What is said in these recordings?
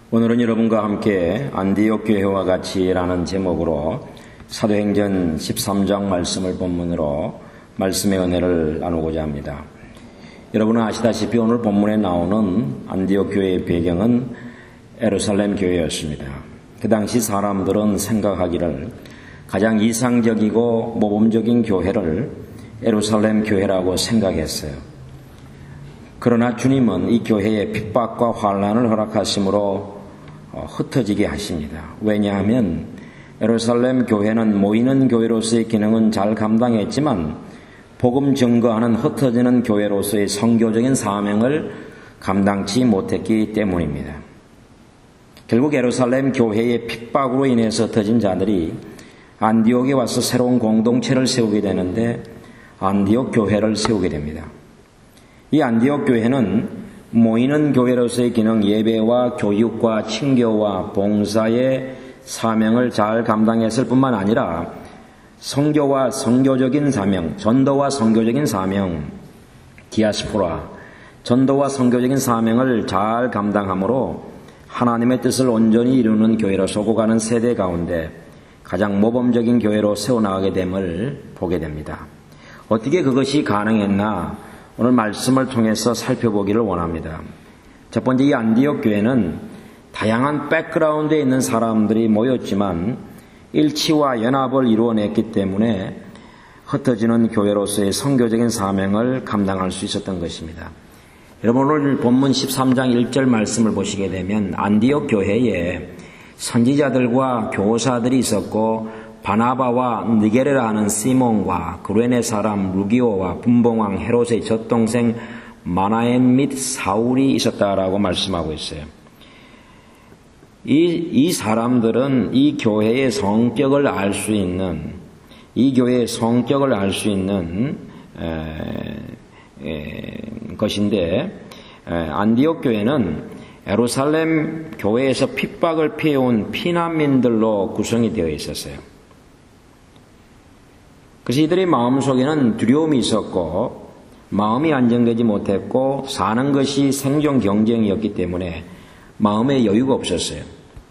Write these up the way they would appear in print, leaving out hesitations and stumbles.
오늘은 여러분과 함께 안디옥 교회와 같이라는 제목으로 사도행전 13장 말씀을 본문으로 말씀의 은혜를 나누고자 합니다. 여러분은 아시다시피 오늘 본문에 나오는 안디옥 교회의 배경은 예루살렘 교회였습니다. 그 당시 사람들은 생각하기를 가장 이상적이고 모범적인 교회를 예루살렘 교회라고 생각했어요. 그러나 주님은 이 교회에 핍박과 환난을 허락하심으로 흩어지게 하십니다. 왜냐하면 예루살렘 교회는 모이는 교회로서의 기능은 잘 감당했지만 복음 증거하는 흩어지는 교회로서의 선교적인 사명을 감당치 못했기 때문입니다. 결국 예루살렘 교회의 핍박으로 인해서 흩어진 자들이 안디옥에 와서 새로운 공동체를 세우게 되는데 안디옥 교회를 세우게 됩니다. 이 안디옥 교회는 모이는 교회로서의 기능, 예배와 교육과 친교와 봉사의 사명을 잘 감당했을 뿐만 아니라 선교와 선교적인 사명, 전도와 선교적인 사명, 디아스포라, 전도와 선교적인 사명을 잘 감당함으로 하나님의 뜻을 온전히 이루는 교회로 서고가는 세대 가운데 가장 모범적인 교회로 세워나가게 됨을 보게 됩니다. 어떻게 그것이 가능했나? 오늘 말씀을 통해서 살펴보기를 원합니다. 첫 번째, 이 안디옥 교회는 다양한 백그라운드에 있는 사람들이 모였지만 일치와 연합을 이루어냈기 때문에 흩어지는 교회로서의 선교적인 사명을 감당할 수 있었던 것입니다. 여러분, 오늘 본문 13장 1절 말씀을 보시게 되면 안디옥 교회에 선지자들과 교사들이 있었고 바나바와 느게레라 하는 시몬과 구레네 사람 루기오와 분봉왕 헤롯의 젖동생 마나엔 및 사울이 있었다라고 말씀하고 있어요. 이 사람들은 이 교회의 성격을 알 수 있는, 것인데, 안디옥 교회는 예루살렘 교회에서 핍박을 피해온 피난민들로 구성이 되어 있었어요. 그래서 이들의 마음속에는 두려움이 있었고 마음이 안정되지 못했고 사는 것이 생존 경쟁이었기 때문에 마음에 여유가 없었어요.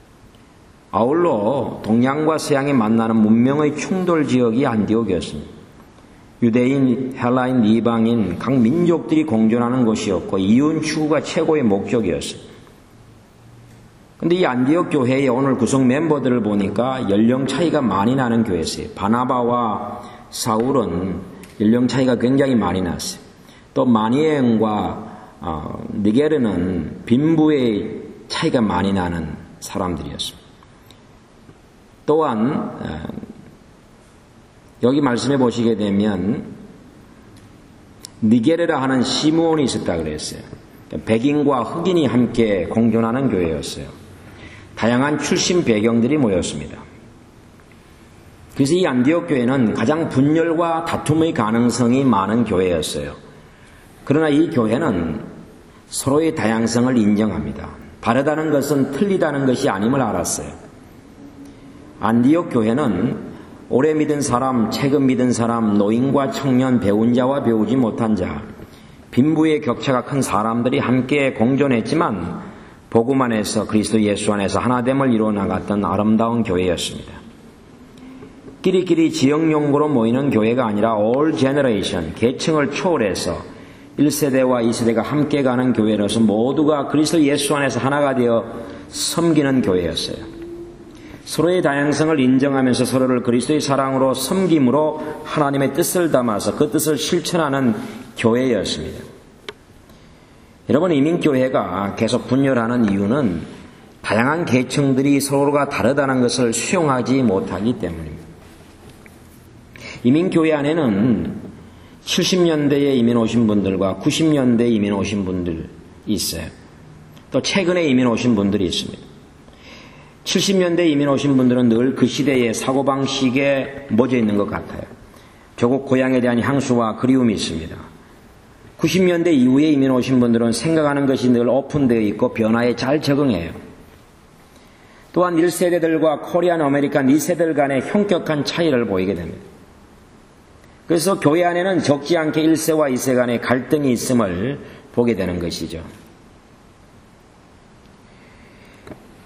아울러 동양과 서양이 만나는 문명의 충돌 지역이 안디옥이었습니다. 유대인, 헬라인, 이방인 각 민족들이 공존하는 곳이었고 이윤 추구가 최고의 목적이었어요. 근데 이 안디옥 교회의 오늘 구성 멤버들을 보니까 연령 차이가 많이 나는 교회였어요. 바나바와 사울은 연령 차이가 굉장히 많이 났어요. 또 마니엘과 니게르는 빈부의 차이가 많이 나는 사람들이었습니다. 또한 여기 말씀해 보시게 되면 니게르라 하는 시므온이 있었다 그랬어요. 백인과 흑인이 함께 공존하는 교회였어요. 다양한 출신 배경들이 모였습니다. 그래서 이 안디옥 교회는 가장 분열과 다툼의 가능성이 많은 교회였어요. 그러나 이 교회는 서로의 다양성을 인정합니다. 다르다는 것은 틀리다는 것이 아님을 알았어요. 안디옥 교회는 오래 믿은 사람, 최근 믿은 사람, 노인과 청년, 배운 자와 배우지 못한 자, 빈부의 격차가 큰 사람들이 함께 공존했지만 복음 안에서 그리스도 예수 안에서 하나됨을 이루어 나갔던 아름다운 교회였습니다. 끼리끼리 지역 용구로 모이는 교회가 아니라 all generation, 계층을 초월해서 1세대와 2세대가 함께 가는 교회로서 모두가 그리스도 예수 안에서 하나가 되어 섬기는 교회였어요. 서로의 다양성을 인정하면서 서로를 그리스도의 사랑으로 섬김으로 하나님의 뜻을 담아서 그 뜻을 실천하는 교회였습니다. 여러분, 이민교회가 계속 분열하는 이유는 다양한 계층들이 서로가 다르다는 것을 수용하지 못하기 때문입니다. 이민교회 안에는 70년대에 이민 오신 분들과 90년대에 이민 오신 분들이 있어요. 또 최근에 이민 오신 분들이 있습니다. 70년대에 이민 오신 분들은 늘 그 시대의 사고방식에 멎어 있는 것 같아요. 조국 고향에 대한 향수와 그리움이 있습니다. 90년대 이후에 이민 오신 분들은 생각하는 것이 늘 오픈되어 있고 변화에 잘 적응해요. 또한 1세대들과 코리안 아메리칸 2세대들 간의 현격한 차이를 보이게 됩니다. 그래서 교회 안에는 적지 않게 1세와 2세 간의 갈등이 있음을 보게 되는 것이죠.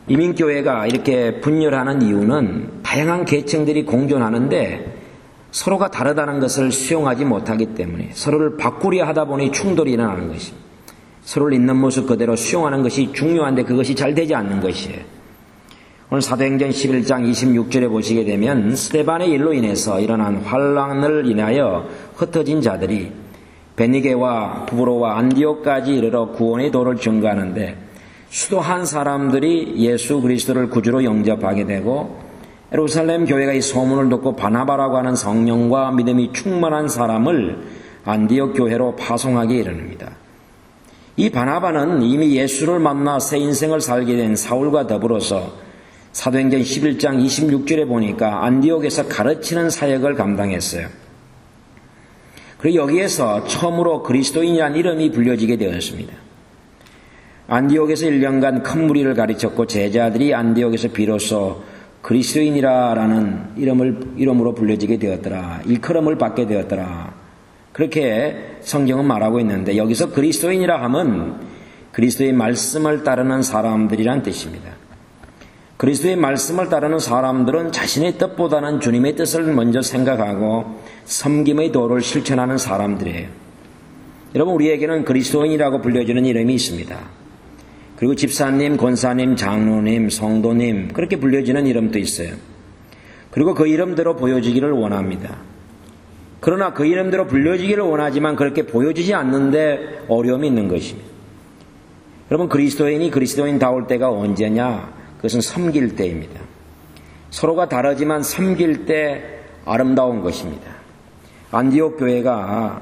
이민교회가 이렇게 분열하는 이유는 다양한 계층들이 공존하는데 서로가 다르다는 것을 수용하지 못하기 때문에 서로를 바꾸려 하다 보니 충돌이 일어나는 것입니다. 서로를 있는 모습 그대로 수용하는 것이 중요한데 그것이 잘 되지 않는 것이에요. 오늘 사도행전 11장 26절에 보시게 되면 스데반의 일로 인해서 일어난 환란을 인하여 흩어진 자들이 베니게와 부브로와 안디옥까지 이르러 구원의 도를 증거하는데 수도한 사람들이 예수 그리스도를 구주로 영접하게 되고 예루살렘 교회가 이 소문을 듣고 바나바라고 하는 성령과 믿음이 충만한 사람을 안디옥 교회로 파송하게 이릅니다. 이 바나바는 이미 예수를 만나 새 인생을 살게 된 사울과 더불어서 사도행전 11장 26절에 보니까 안디옥에서 가르치는 사역을 감당했어요. 그리고 여기에서 처음으로 그리스도인이라는 이름이 불려지게 되었습니다. 안디옥에서 1년간 큰 무리를 가르쳤고 제자들이 안디옥에서 비로소 그리스도인이라는 이름으로 불려지게 되었더라. 일컬음을 받게 되었더라. 그렇게 성경은 말하고 있는데 여기서 그리스도인이라 함은 그리스도의 말씀을 따르는 사람들이란 뜻입니다. 그리스도의 말씀을 따르는 사람들은 자신의 뜻보다는 주님의 뜻을 먼저 생각하고 섬김의 도를 실천하는 사람들이에요. 여러분, 우리에게는 그리스도인이라고 불려지는 이름이 있습니다. 그리고 집사님, 권사님, 장로님, 성도님 그렇게 불려지는 이름도 있어요. 그리고 그 이름대로 보여지기를 원합니다. 그러나 그 이름대로 불려지기를 원하지만 그렇게 보여지지 않는데 어려움이 있는 것입니다. 여러분, 그리스도인이 그리스도인다울 때가 언제냐? 그것은 섬길 때입니다. 서로가 다르지만 섬길 때 아름다운 것입니다. 안디옥 교회가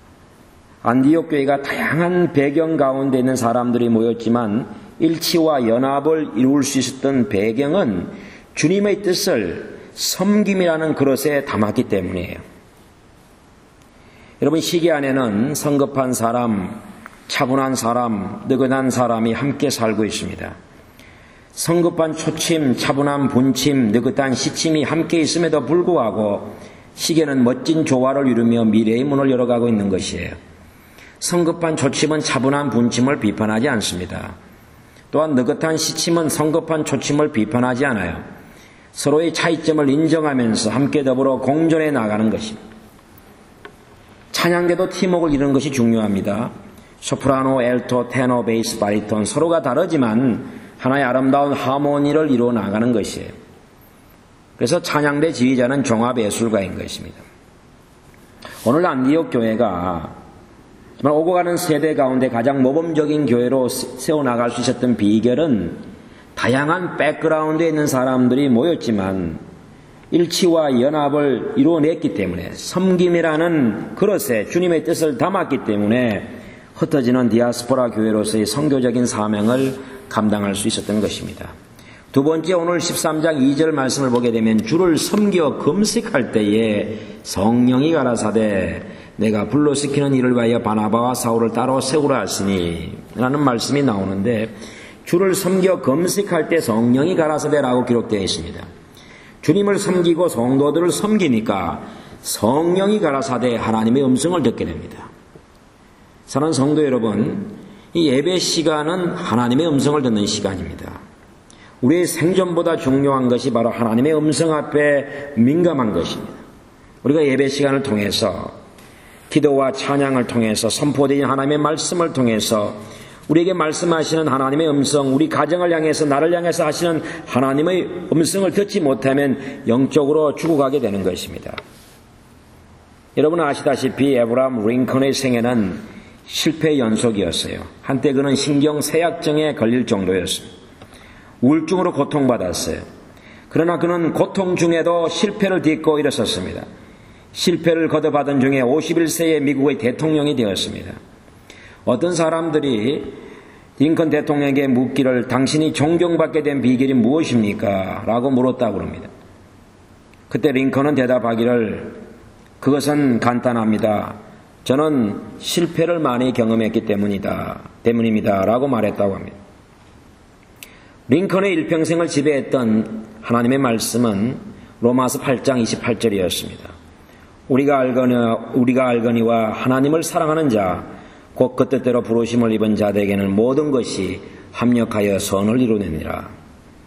다양한 배경 가운데 있는 사람들이 모였지만 일치와 연합을 이룰 수 있었던 배경은 주님의 뜻을 섬김이라는 그릇에 담았기 때문이에요. 여러분, 시기 안에는 성급한 사람, 차분한 사람, 느긋한 사람이 함께 살고 있습니다. 성급한 초침, 차분한 분침, 느긋한 시침이 함께 있음에도 불구하고 시계는 멋진 조화를 이루며 미래의 문을 열어가고 있는 것이에요. 성급한 초침은 차분한 분침을 비판하지 않습니다. 또한 느긋한 시침은 성급한 초침을 비판하지 않아요. 서로의 차이점을 인정하면서 함께 더불어 공존해 나가는 것입니다. 찬양계도 팀워크를 이루는 것이 중요합니다. 소프라노, 엘토, 테너, 베이스, 바리톤 서로가 다르지만 하나의 아름다운 하모니를 이루어 나가는 것이에요. 그래서 찬양대 지휘자는 종합예술가인 것입니다. 오늘 안디옥 교회가 정말 오고 가는 세대 가운데 가장 모범적인 교회로 세워나갈 수 있었던 비결은 다양한 백그라운드에 있는 사람들이 모였지만 일치와 연합을 이루어냈기 때문에 섬김이라는 그릇에 주님의 뜻을 담았기 때문에 흩어지는 디아스포라 교회로서의 선교적인 사명을 감당할 수 있었던 것입니다. 두 번째, 오늘 13장 2절 말씀을 보게 되면 주를 섬겨 금식할 때에 성령이 가라사대 내가 불러시키는 일을 위하여 바나바와 사울을 따로 세우라 하시니 라는 말씀이 나오는데 주를 섬겨 금식할 때 성령이 가라사대라고 기록되어 있습니다. 주님을 섬기고 성도들을 섬기니까 성령이 가라사대 하나님의 음성을 듣게 됩니다. 사랑하는 성도 여러분, 이 예배 시간은 하나님의 음성을 듣는 시간입니다. 우리의 생존보다 중요한 것이 바로 하나님의 음성 앞에 민감한 것입니다. 우리가 예배 시간을 통해서 기도와 찬양을 통해서 선포되는 하나님의 말씀을 통해서 우리에게 말씀하시는 하나님의 음성, 우리 가정을 향해서 나를 향해서 하시는 하나님의 음성을 듣지 못하면 영적으로 죽어가게 되는 것입니다. 여러분은 아시다시피 에브라함 링컨의 생애는 실패의 연속이었어요. 한때 그는 신경쇠약증에 걸릴 정도였습니다. 우울증으로 고통받았어요. 그러나 그는 고통 중에도 실패를 딛고 일어섰습니다. 실패를 거듭받은 중에 51세의 미국의 대통령이 되었습니다. 어떤 사람들이 링컨 대통령에게 묻기를 당신이 존경받게 된 비결이 무엇입니까? 라고 물었다고 합니다. 그때 링컨은 대답하기를 그것은 간단합니다. 저는 실패를 많이 경험했기 때문입니다. 라고 말했다고 합니다. 링컨의 일평생을 지배했던 하나님의 말씀은 로마서 8장 28절이었습니다. 우리가 알거니와 하나님을 사랑하는 자 곧 그 뜻대로 부르심을 입은 자들에게는 모든 것이 합력하여 선을 이루느니라.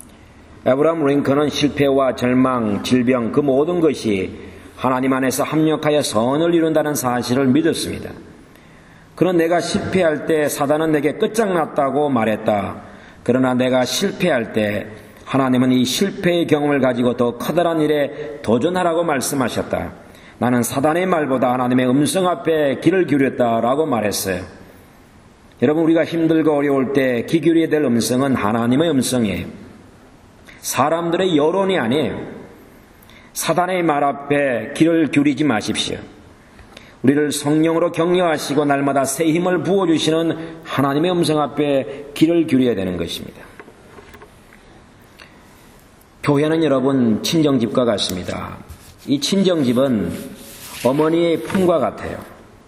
에브라함 링컨은 실패와 절망, 질병 그 모든 것이 하나님 안에서 합력하여 선을 이룬다는 사실을 믿었습니다. 그는 내가 실패할 때 사단은 내게 끝장났다고 말했다. 그러나 내가 실패할 때 하나님은 이 실패의 경험을 가지고 더 커다란 일에 도전하라고 말씀하셨다. 나는 사단의 말보다 하나님의 음성 앞에 귀를 기울였다라고 말했어요. 여러분, 우리가 힘들고 어려울 때 귀 기울여야 될 음성은 하나님의 음성이에요. 사람들의 여론이 아니에요. 사단의 말 앞에 귀를 기울이지 마십시오. 우리를 성령으로 격려하시고 날마다 새 힘을 부어주시는 하나님의 음성 앞에 귀를 기울여야 되는 것입니다. 교회는 여러분 친정집과 같습니다. 이 친정집은 어머니의 품과 같아요.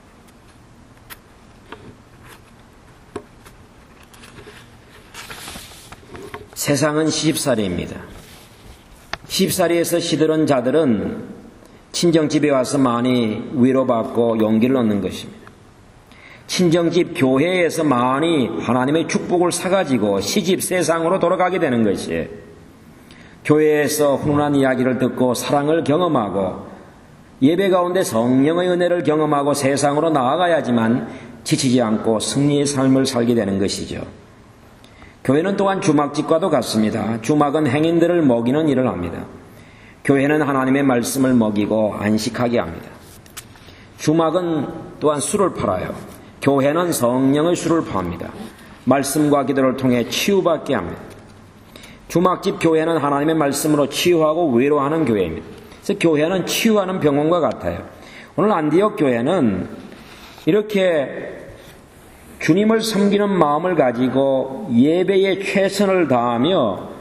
세상은 시집살이입니다. 시집살이에서 시들은 자들은 친정집에 와서 많이 위로받고 용기를 얻는 것입니다. 친정집 교회에서 많이 하나님의 축복을 사가지고 시집 세상으로 돌아가게 되는 것이에요. 교회에서 훈훈한 이야기를 듣고 사랑을 경험하고 예배 가운데 성령의 은혜를 경험하고 세상으로 나아가야지만 지치지 않고 승리의 삶을 살게 되는 것이죠. 교회는 또한 주막집과도 같습니다. 주막은 행인들을 먹이는 일을 합니다. 교회는 하나님의 말씀을 먹이고 안식하게 합니다. 주막은 또한 술을 팔아요. 교회는 성령의 술을 팝니다. 말씀과 기도를 통해 치유받게 합니다. 주막집 교회는 하나님의 말씀으로 치유하고 위로하는 교회입니다. 그래서 교회는 치유하는 병원과 같아요. 오늘 안디옥 교회는 이렇게 주님을 섬기는 마음을 가지고 예배에 최선을 다하며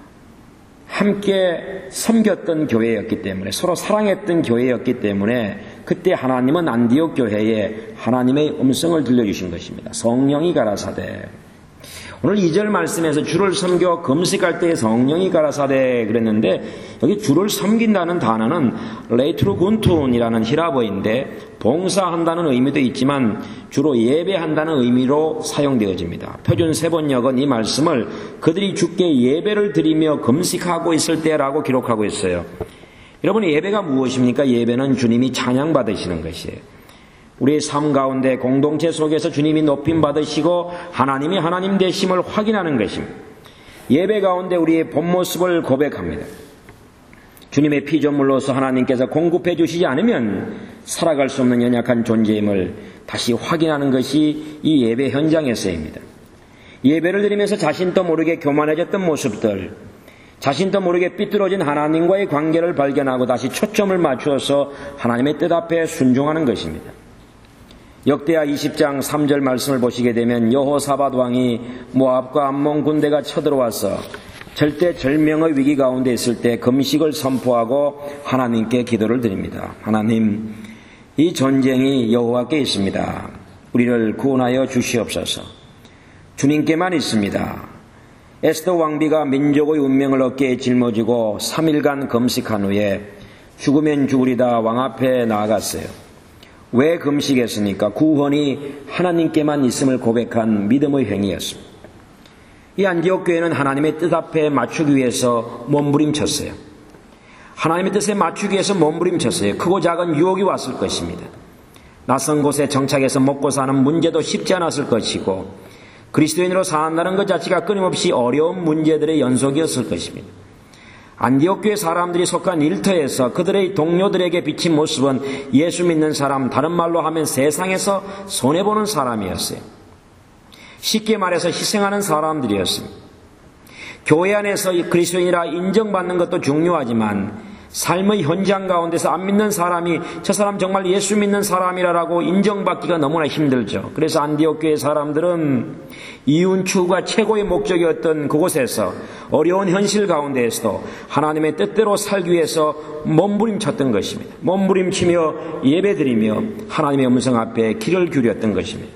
함께 섬겼던 교회였기 때문에, 서로 사랑했던 교회였기 때문에 그때 하나님은 안디옥 교회에 하나님의 음성을 들려주신 것입니다. 성령이 가라사대. 오늘 2절 말씀에서 주를 섬겨 금식할 때 성령이 가라사대 그랬는데, 여기 주를 섬긴다는 단어는 레이트루군툰이라는 히라버인데 봉사한다는 의미도 있지만 주로 예배한다는 의미로 사용되어집니다. 표준 세번역은 이 말씀을 그들이 주께 예배를 드리며 금식하고 있을 때라고 기록하고 있어요. 여러분, 예배가 무엇입니까? 예배는 주님이 찬양받으시는 것이에요. 우리의 삶 가운데 공동체 속에서 주님이 높임 받으시고 하나님이 하나님 되심을 확인하는 것입니다. 예배 가운데 우리의 본 모습을 고백합니다. 주님의 피조물로서 하나님께서 공급해 주시지 않으면 살아갈 수 없는 연약한 존재임을 다시 확인하는 것이 이 예배 현장에서입니다. 예배를 드리면서 자신도 모르게 교만해졌던 모습들, 자신도 모르게 삐뚤어진 하나님과의 관계를 발견하고 다시 초점을 맞추어서 하나님의 뜻 앞에 순종하는 것입니다. 역대하 20장 3절 말씀을 보시게 되면 여호사밧 왕이 모압과 암몬 군대가 쳐들어와서 절대절명의 위기 가운데 있을 때 금식을 선포하고 하나님께 기도를 드립니다. 하나님, 이 전쟁이 여호와께 있습니다. 우리를 구원하여 주시옵소서. 주님께만 있습니다. 에스더 왕비가 민족의 운명을 어깨에 짊어지고 3일간 금식한 후에 죽으면 죽으리다 왕 앞에 나아갔어요. 왜 금식했습니까? 구원이 하나님께만 있음을 고백한 믿음의 행위였습니다. 이 안디옥 교회는 하나님의 뜻 앞에 맞추기 위해서 몸부림쳤어요. 하나님의 뜻에 맞추기 위해서 몸부림쳤어요. 크고 작은 유혹이 왔을 것입니다. 낯선 곳에 정착해서 먹고 사는 문제도 쉽지 않았을 것이고 그리스도인으로 산다는 것 자체가 끊임없이 어려운 문제들의 연속이었을 것입니다. 안디옥 교회 사람들이 속한 일터에서 그들의 동료들에게 비친 모습은 예수 믿는 사람, 다른 말로 하면 세상에서 손해보는 사람이었어요. 쉽게 말해서 희생하는 사람들이었습니다. 교회 안에서 그리스도인이라 인정받는 것도 중요하지만 삶의 현장 가운데서 안 믿는 사람이 저 사람 정말 예수 믿는 사람이라고 인정받기가 너무나 힘들죠. 그래서 안디옥 교회 사람들은 이윤 추구가 최고의 목적이었던 그곳에서 어려운 현실 가운데에서도 하나님의 뜻대로 살기 위해서 몸부림쳤던 것입니다. 몸부림치며 예배드리며 하나님의 음성 앞에 귀를 기울였던 것입니다.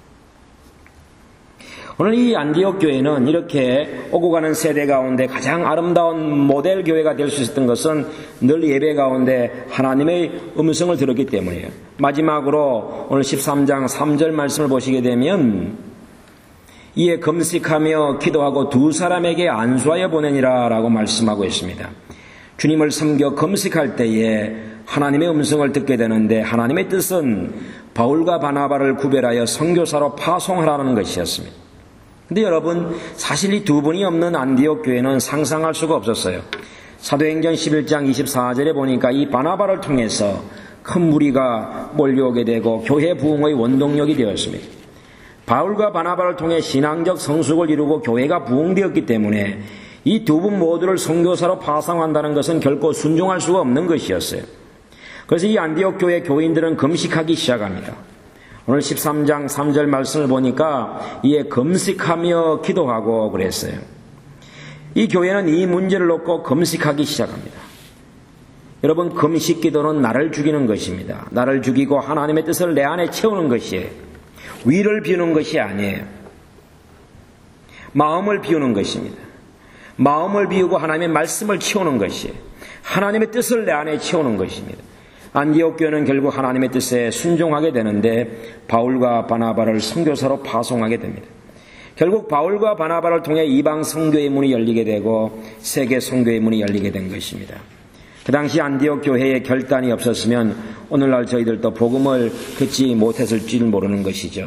오늘 이 안디옥 교회는 이렇게 오고 가는 세대 가운데 가장 아름다운 모델 교회가 될 수 있었던 것은 늘 예배 가운데 하나님의 음성을 들었기 때문이에요. 마지막으로 오늘 13장 3절 말씀을 보시게 되면 이에 금식하며 기도하고 두 사람에게 안수하여 보내니라 라고 말씀하고 있습니다. 주님을 섬겨 금식할 때에 하나님의 음성을 듣게 되는데 하나님의 뜻은 바울과 바나바를 구별하여 선교사로 파송하라는 것이었습니다. 근데 여러분, 사실 이 두 분이 없는 안디옥 교회는 상상할 수가 없었어요. 사도행전 11장 24절에 보니까 이 바나바를 통해서 큰 무리가 몰려오게 되고 교회 부흥의 원동력이 되었습니다. 바울과 바나바를 통해 신앙적 성숙을 이루고 교회가 부흥되었기 때문에 이 두 분 모두를 선교사로 파송한다는 것은 결코 순종할 수가 없는 것이었어요. 그래서 이 안디옥 교회 교인들은 금식하기 시작합니다. 오늘 13장 3절 말씀을 보니까 이에 금식하며 기도하고 그랬어요. 이 교회는 이 문제를 놓고 금식하기 시작합니다. 여러분, 금식 기도는 나를 죽이는 것입니다. 나를 죽이고 하나님의 뜻을 내 안에 채우는 것이에요. 위를 비우는 것이 아니에요. 마음을 비우는 것입니다. 마음을 비우고 하나님의 말씀을 채우는 것이에요. 하나님의 뜻을 내 안에 채우는 것입니다. 안디옥 교회는 결국 하나님의 뜻에 순종하게 되는데 바울과 바나바를 선교사로 파송하게 됩니다. 결국 바울과 바나바를 통해 이방 선교의 문이 열리게 되고 세계 선교의 문이 열리게 된 것입니다. 그 당시 안디옥 교회에 결단이 없었으면 오늘날 저희들도 복음을 듣지 못했을지를 모르는 것이죠.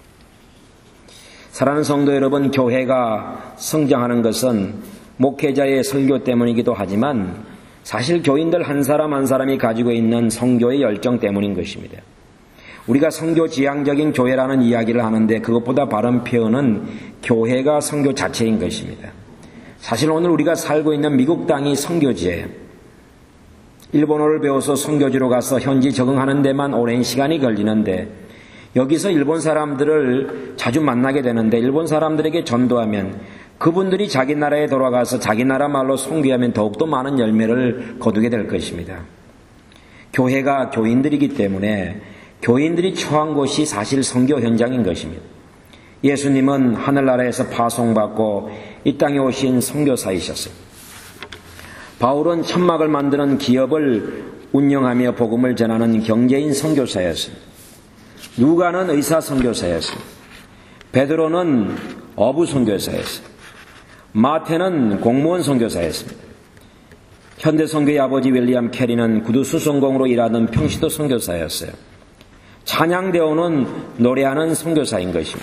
사랑하는 성도 여러분, 교회가 성장하는 것은 목회자의 설교 때문이기도 하지만 사실 교인들 한 사람 한 사람이 가지고 있는 선교의 열정 때문인 것입니다. 우리가 선교 지향적인 교회라는 이야기를 하는데 그것보다 바른 표현은 교회가 선교 자체인 것입니다. 사실 오늘 우리가 살고 있는 미국 땅이 선교지예요. 일본어를 배워서 선교지로 가서 현지 적응하는 데만 오랜 시간이 걸리는데 여기서 일본 사람들을 자주 만나게 되는데 일본 사람들에게 전도하면 그분들이 자기 나라에 돌아가서 자기 나라 말로 선교하면 더욱더 많은 열매를 거두게 될 것입니다. 교회가 교인들이기 때문에 교인들이 처한 곳이 사실 선교 현장인 것입니다. 예수님은 하늘나라에서 파송받고 이 땅에 오신 선교사이셨어요. 바울은 천막을 만드는 기업을 운영하며 복음을 전하는 경제인 선교사였습니다. 누가는 의사 선교사였습니다. 베드로는 어부 선교사였습니다. 마태는 공무원 선교사였습니다. 현대 선교의 아버지 윌리엄 캐리는 구두 수송공으로 일하던 평시도 선교사였어요. 찬양대원은 노래하는 선교사인 것입니다.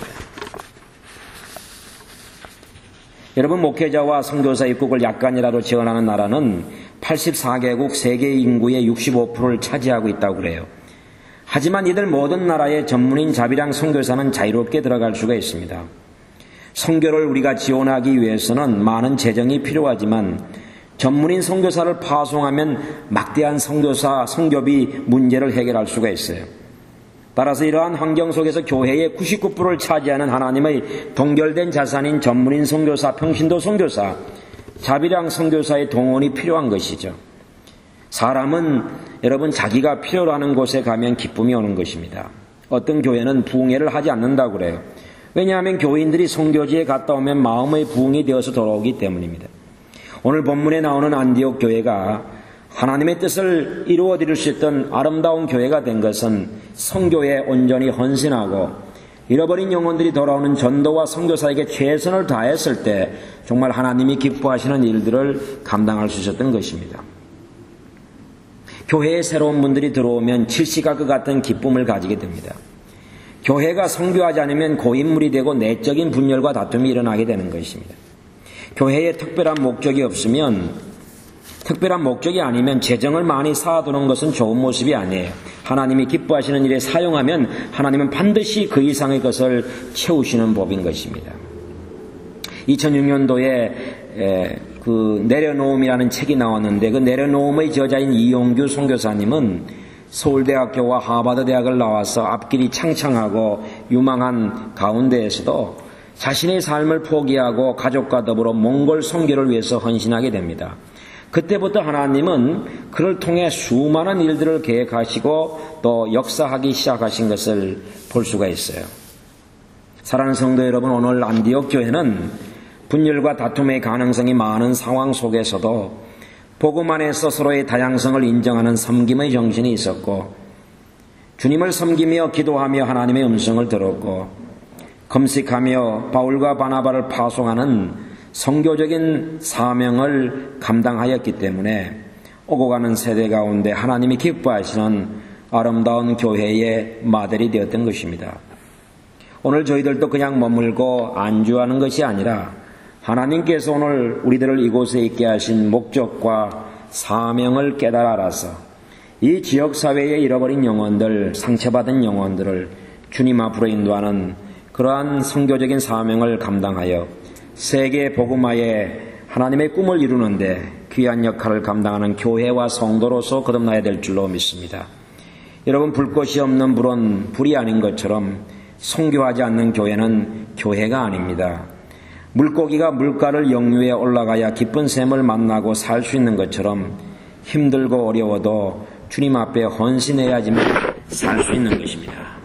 여러분, 목회자와 선교사 입국을 약간이라도 지원하는 나라는 84개국 세계 인구의 65%를 차지하고 있다고 그래요. 하지만 이들 모든 나라의 전문인 자비랑 선교사는 자유롭게 들어갈 수가 있습니다. 선교를 우리가 지원하기 위해서는 많은 재정이 필요하지만 전문인 선교사를 파송하면 막대한 선교비 문제를 해결할 수가 있어요. 따라서 이러한 환경 속에서 교회의 99%를 차지하는 하나님의 동결된 자산인 전문인 선교사, 평신도 선교사, 자비랑 선교사의 동원이 필요한 것이죠. 사람은 여러분 자기가 필요로 하는 곳에 가면 기쁨이 오는 것입니다. 어떤 교회는 부흥회를 하지 않는다고 그래요. 왜냐하면 교인들이 선교지에 갔다 오면 마음의 부흥이 되어서 돌아오기 때문입니다. 오늘 본문에 나오는 안디옥 교회가 하나님의 뜻을 이루어드릴 수 있던 아름다운 교회가 된 것은 선교에 온전히 헌신하고 잃어버린 영혼들이 돌아오는 전도와 선교사에게 최선을 다했을 때 정말 하나님이 기뻐하시는 일들을 감당할 수 있었던 것입니다. 교회에 새로운 분들이 들어오면 칠시가그 같은 기쁨을 가지게 됩니다. 교회가 선교하지 않으면 고인물이 되고 내적인 분열과 다툼이 일어나게 되는 것입니다. 교회에 특별한 목적이 없으면, 특별한 목적이 아니면 재정을 많이 쌓아두는 것은 좋은 모습이 아니에요. 하나님이 기뻐하시는 일에 사용하면 하나님은 반드시 그 이상의 것을 채우시는 법인 것입니다. 2006년도에 그 내려놓음이라는 책이 나왔는데 그 내려놓음의 저자인 이용규 선교사님은 서울대학교와 하버드대학을 나와서 앞길이 창창하고 유망한 가운데에서도 자신의 삶을 포기하고 가족과 더불어 몽골 선교를 위해서 헌신하게 됩니다. 그때부터 하나님은 그를 통해 수많은 일들을 계획하시고 또 역사하기 시작하신 것을 볼 수가 있어요. 사랑하는 성도 여러분, 오늘 안디옥 교회는 분열과 다툼의 가능성이 많은 상황 속에서도 복음 안에서 서로의 다양성을 인정하는 섬김의 정신이 있었고 주님을 섬기며 기도하며 하나님의 음성을 들었고 검식하며 바울과 바나바를 파송하는 선교적인 사명을 감당하였기 때문에 오고 가는 세대 가운데 하나님이 기뻐하시는 아름다운 교회의 모델이 되었던 것입니다. 오늘 저희들도 그냥 머물고 안주하는 것이 아니라 하나님께서 오늘 우리들을 이곳에 있게 하신 목적과 사명을 깨달아 알아서 이 지역사회에 잃어버린 영혼들, 상처받은 영혼들을 주님 앞으로 인도하는 그러한 선교적인 사명을 감당하여 세계 복음화에 하나님의 꿈을 이루는데 귀한 역할을 감당하는 교회와 성도로서 거듭나야 될 줄로 믿습니다. 여러분, 불꽃이 없는 불은 불이 아닌 것처럼 선교하지 않는 교회는 교회가 아닙니다. 물고기가 물가를 역류해 올라가야 기쁜 샘을 만나고 살 수 있는 것처럼 힘들고 어려워도 주님 앞에 헌신해야지만 살 수 있는 것입니다.